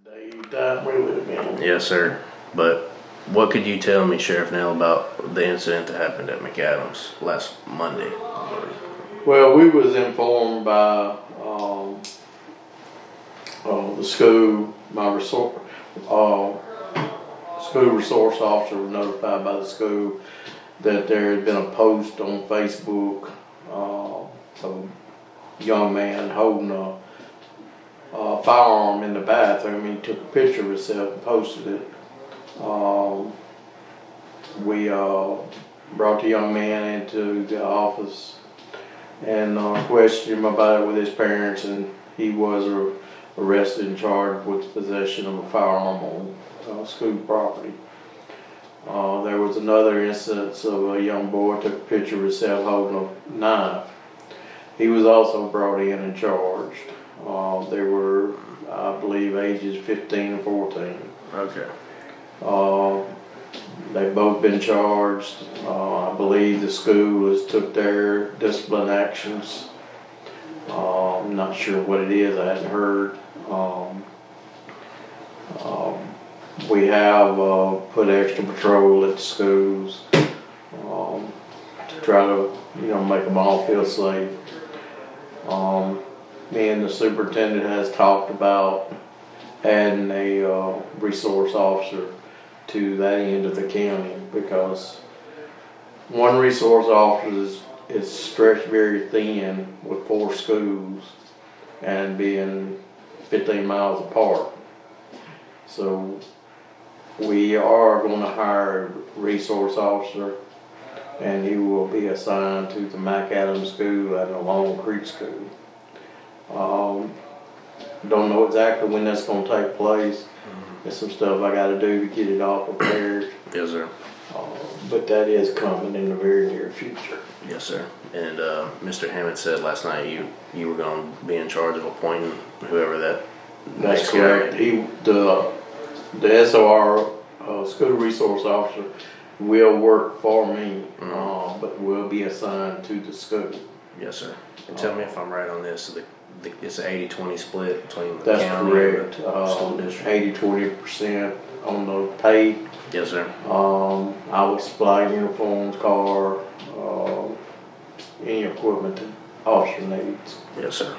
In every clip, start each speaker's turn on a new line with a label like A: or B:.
A: Daytime we live in.
B: Yes, sir. But what could you tell me, Sheriff Nell, about the incident that happened at McAdams last Monday?
A: Well, we was informed by the school. My school resource officer was notified by the school that there had been a post on Facebook of a young man holding a firearm in the bathroom. He took a picture of himself and posted it. We brought the young man into the office and questioned him about it with his parents, and he was arrested and charged with possession of a firearm on school property. There was another instance of a young boy took a picture of himself holding a knife. He was also brought in and charged. They were, I believe, ages 15 and 14.
B: Okay.
A: They've both been charged. I believe the school has took their discipline actions. I'm not sure what it is. I hadn't heard. We have put extra patrol at the schools to try to, make them all feel safe. Me and the superintendent has talked about adding a resource officer to that end of the county, because one resource officer is stretched very thin with 4 schools and being 15 miles apart. So we are going to hire a resource officer, and he will be assigned to the McAdams School and the Long Creek School. Don't know exactly when that's going to take place. There's some stuff I got to do to get it all prepared.
B: Yes, sir.
A: But that is coming in the very near future.
B: Yes, sir. And Mr. Hammond said last night you were going to be in charge of appointing whoever that.
A: That's correct. The SOR school resource officer will work for me, but will be assigned to the school.
B: Yes, sir. And tell me if I'm right on this. It's an 80-20 split between the
A: That's
B: county
A: correct.
B: and the school district.
A: 80-20% on the pay.
B: Yes, sir.
A: I will supply uniforms, car, any equipment that officer needs.
B: Yes, sir.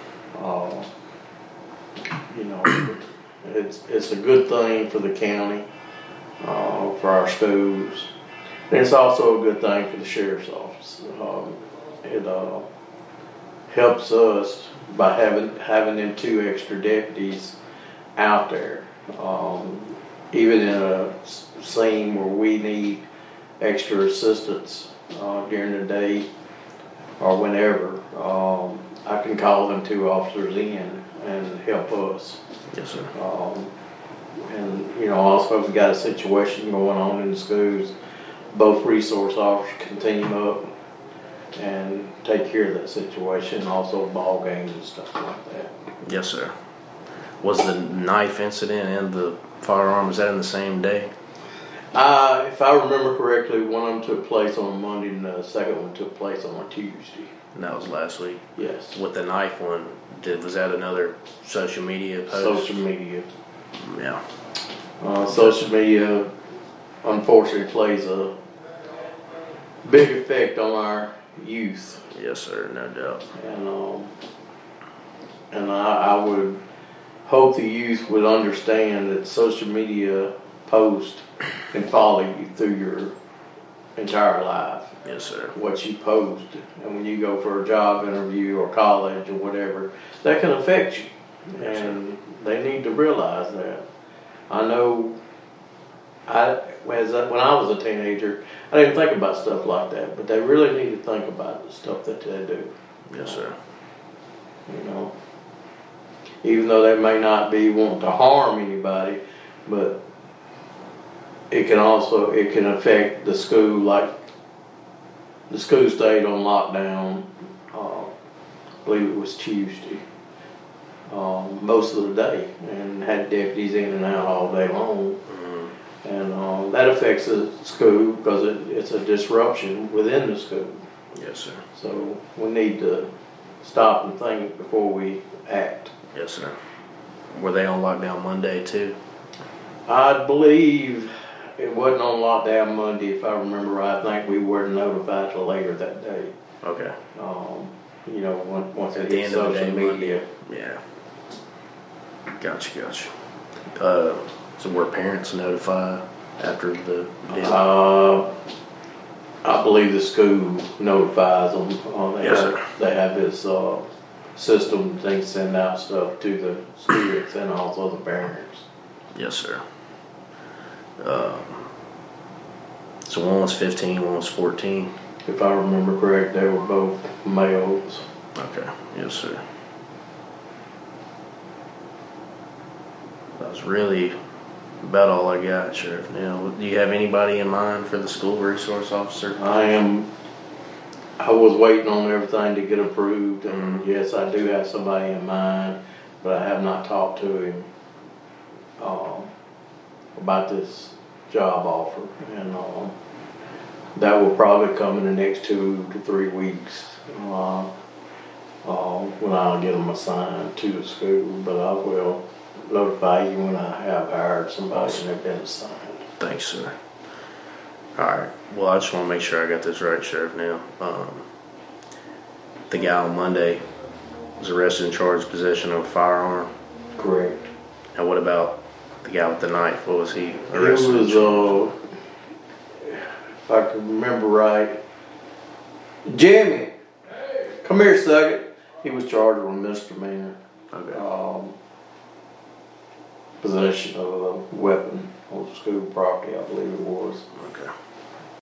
A: It's a good thing for the county, for our schools. And it's also a good thing for the sheriff's office. It helps us by having them 2 extra deputies out there. Even in a scene where we need extra assistance during the day or whenever, I can call them 2 officers in and help us.
B: Yes, sir.
A: And also if we got a situation going on in the schools, both resource officers can team up and take care of that situation, also ball games and stuff like that.
B: Yes, sir. Was the knife incident and the firearm, was that in the same day?
A: If I remember correctly, one of them took place on a Monday and the second one took place on a Tuesday.
B: And that was last week?
A: Yes.
B: With the knife one, was that another social media post?
A: Social media.
B: Yeah.
A: Social media, unfortunately, plays a big effect on our youth.
B: Yes, sir, no doubt.
A: And I would hope the youth would understand that social media posts can follow you through your entire life.
B: Yes, sir.
A: What you post, and when you go for a job interview or college or whatever, that can affect you.
B: Yes,
A: and they need to realize that. I know when I was a teenager, I didn't think about stuff like that, but they really need to think about the stuff that they do.
B: Yes, sir.
A: Even though they may not be wanting to harm anybody, but it can affect the school. Like the school stayed on lockdown, I believe it was Tuesday, most of the day, and had deputies in and out all day long. And that affects the school because it's a disruption within the school.
B: Yes, sir.
A: So we need to stop and think before we act.
B: Yes, sir. Were they on lockdown Monday too?
A: I believe it wasn't on lockdown Monday, if I remember right. I think we weren't notified till later that day.
B: Okay.
A: You know, once
B: At
A: it
B: the
A: hit
B: end of the
A: social
B: day,
A: media.
B: Yeah. Gotcha. So were parents notified after the visit?
A: I believe the school notifies them.
B: Yes, sir.
A: They have this system, they send out stuff to the students and also the parents.
B: Yes, sir. So one was 15, one was 14.
A: If I remember correct, they were both males.
B: Okay. Yes, sir. That was really about all I got, Sheriff Neal. Do you have anybody in mind for the school resource officer?
A: I was waiting on everything to get approved, and yes, I do have somebody in mind, but I have not talked to him about this job offer, and that will probably come in the next 2 to 3 weeks when I'll get them assigned to the school, but I will notify you when I have hired somebody and they've been assigned.
B: Thanks, sir. Alright, well, I just want to make sure I got this right, Sheriff Neal. The guy on Monday was arrested and charged with possession of a firearm.
A: Correct.
B: And what about the guy with the knife? What was he
A: It
B: arrested?
A: was, if I can remember right, Jimmy, come here a second. He was charged with misdemeanor.
B: Okay.
A: Possession of a weapon on school property, I believe it was.
B: Okay.